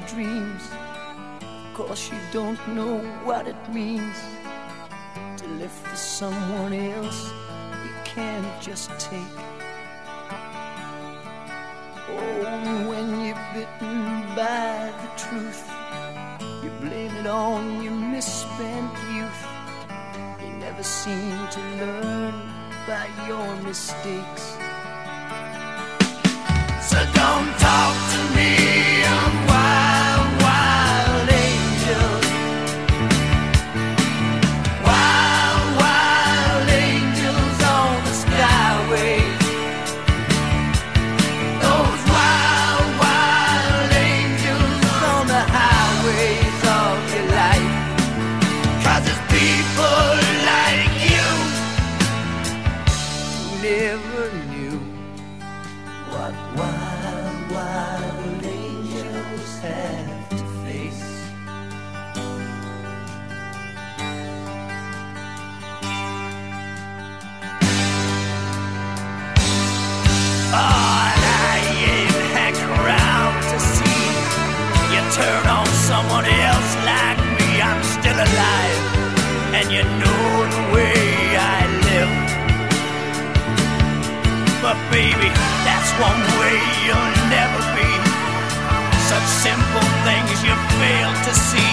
dreams. Of course you don't know what it means to live for someone else you can't just take. Oh, when you're bitten by the truth, you blame it on your misspent youth. You never seem to learn by your mistakes. So don't talk to me of wild, wild angels. Wild, wild angels on the skyway. Those wild, wild angels on the highways of your life. 'Cause it's people like you who never knew what wild, wild angels have to face. Oh, and I ain't hanging around to see you turn on someone else like me. I'm still alive, and you know the way I live. But baby, that's one way you'll never be. Such simple things you fail to see.